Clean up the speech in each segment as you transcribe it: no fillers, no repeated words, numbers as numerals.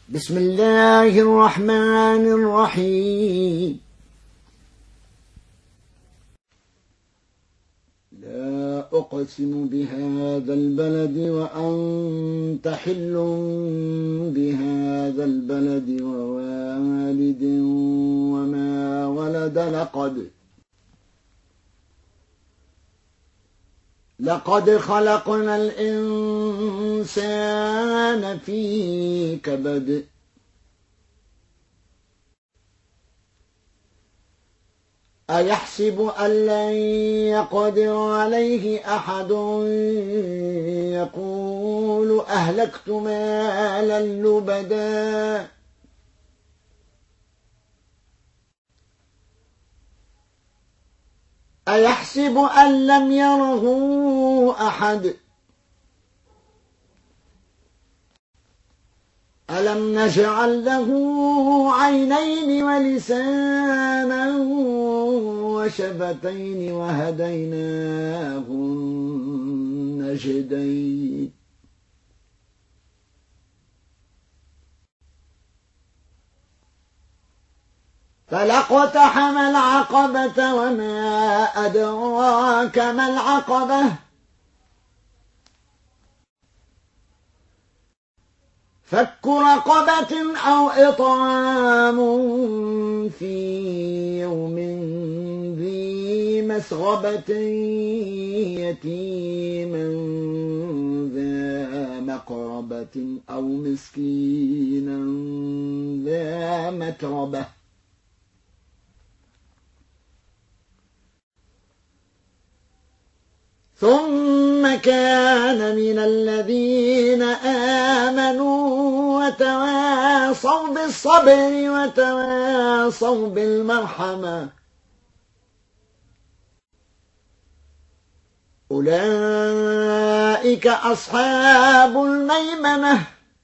بسم الله الرحمن الرحيم. لا أقسم بهذا البلد وأنت حل بهذا البلد ووالد وما ولد لقد خلقنا الإنسان في كبد أيحسب أن لن يقدر عليه أحد يقول أهلكت مالا لبدا أيحسب أن لم يره أحد ألم نجعل له عينين ولسانا وشفتين وهديناه النجدين فلاقتحم العقبة وما أدراك ما العقبة فك رقبة أو إطعام في يوم ذي مسغبة يتيما ذا مقربة أو مسكينا ذا متربة ثم كان من الذين آمنوا وتواصوا بالصبر وتواصوا بالمرحمة أولئك أصحاب الميمنة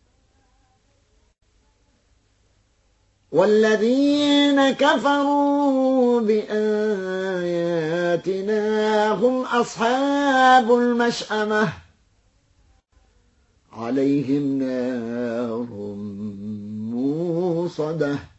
والذين كفروا بآياتنا هم أصحاب المشأمة عليهم نار موصدة